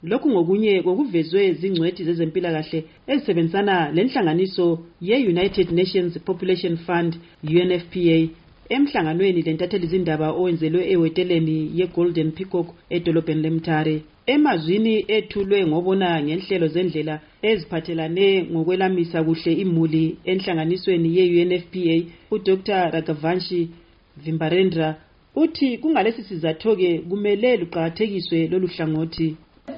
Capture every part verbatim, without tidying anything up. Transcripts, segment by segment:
Lokhu ngokunye kokuvezwe zingcwethi zezempilakahle ezisebenzisana lenhlanganiso ye-United Nations Population Fund U N F P A emhlanganweni lentatheli izindaba owenzelwe eweteleni ye-Golden Peacock edolobheni leMtare. Emazwini ethulwe ngobona ngenhlelo zendlela eziphathelane ngokwelamisa kuhle imuli enhlanganisweni ye-U N F P A, uDoctor Raghavanshi Vimbarendra uthi kungalesi sizatho-ke kumele luqakathekiswe lolu hlangothi.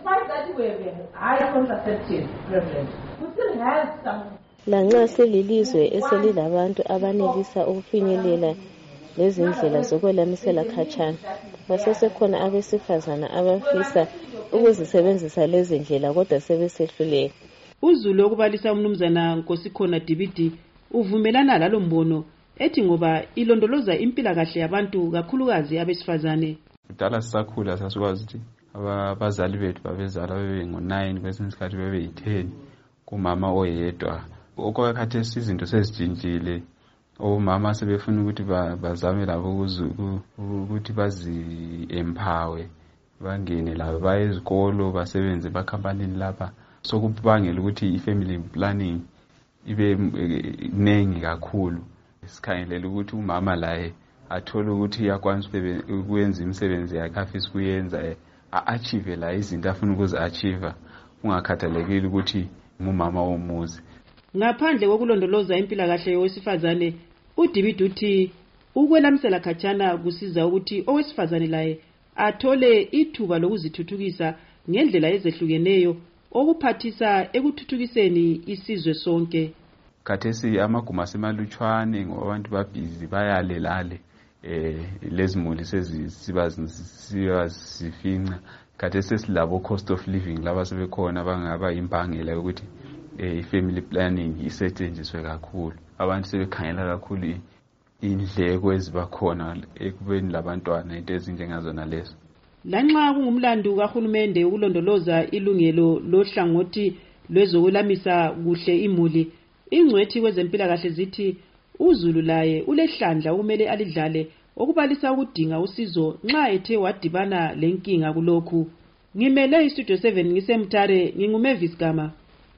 Lanxa selilizwe eselilabantu abanelisa ukufinyelela lezindlela zokwelamisela khatshana, basesekhona abesifazana abafisa ukuzisebenzisa lezi ndlela kodwa sebesehluleka. Uzulu okubalisa umnumzana Nkosikhona Dibidi uvumelana lalo mbono ethi ngoba ilondoloza impilakahle yabantu kakhulukazi abesifazane. Kudala sisakhula sasikwazi ukuthi abazali bethu babezala bebe ngo-nine kwesinye isikhathi bebe yi-ten kumama oyedwa. Okwakhathesi izinto sezitshintshile, omama sebefuna ukuthi bazame labo ukuthi bazi-empower, bangene labo baye ezikolo basebenze bakhampanini lapha. Sokubangela ukuthi i-family planning ibe nengi kakhulu. Sikhangelela ukuthi umama laye athole ukuthi uyakwanisa ukwenza imisebenzi yakhe afisa ukuyenza, a-achieve la izinto afuna ukuzi-achieve, ungakhathalekile ukuthi ngumama womuzi. Ngaphandle kokulondoloza impilakahle yowesifazane, uDibidi uthi ukwelamisela khatshana kusiza ukuthi owesifazane laye athole ithuba lokuzithuthukisa ngendlela ezehlukeneyo okuphathisa ekuthuthukiseni isizwe sonke. Khathesi amaguma semalutshwane ngoba abantu babhizi bayalelale eh lezimuli seziba sifinca. Khathesi silabo cost of living laba sebekhona bangaba imbangela ukuthi i-family planning isetshenziswe kakhulu. Abantu sebekhangela kakhulu indleko ezibakhona ekubeni labantwana into ezinjengazona lezo. Lanxa kungumlando kahulumende ukulondoloza ilungelo lohlangothi lwezokwelamisa kuhle imuli, ingcwethi kwezempilakahle zithi uzulu laye ulehlandla okumele alidlale okubalisa ukudinga usizo nxa ethe wadibana lenkinga kulokhu. Ngimele iStudio seven ngisemtare, nginguMavis Gama.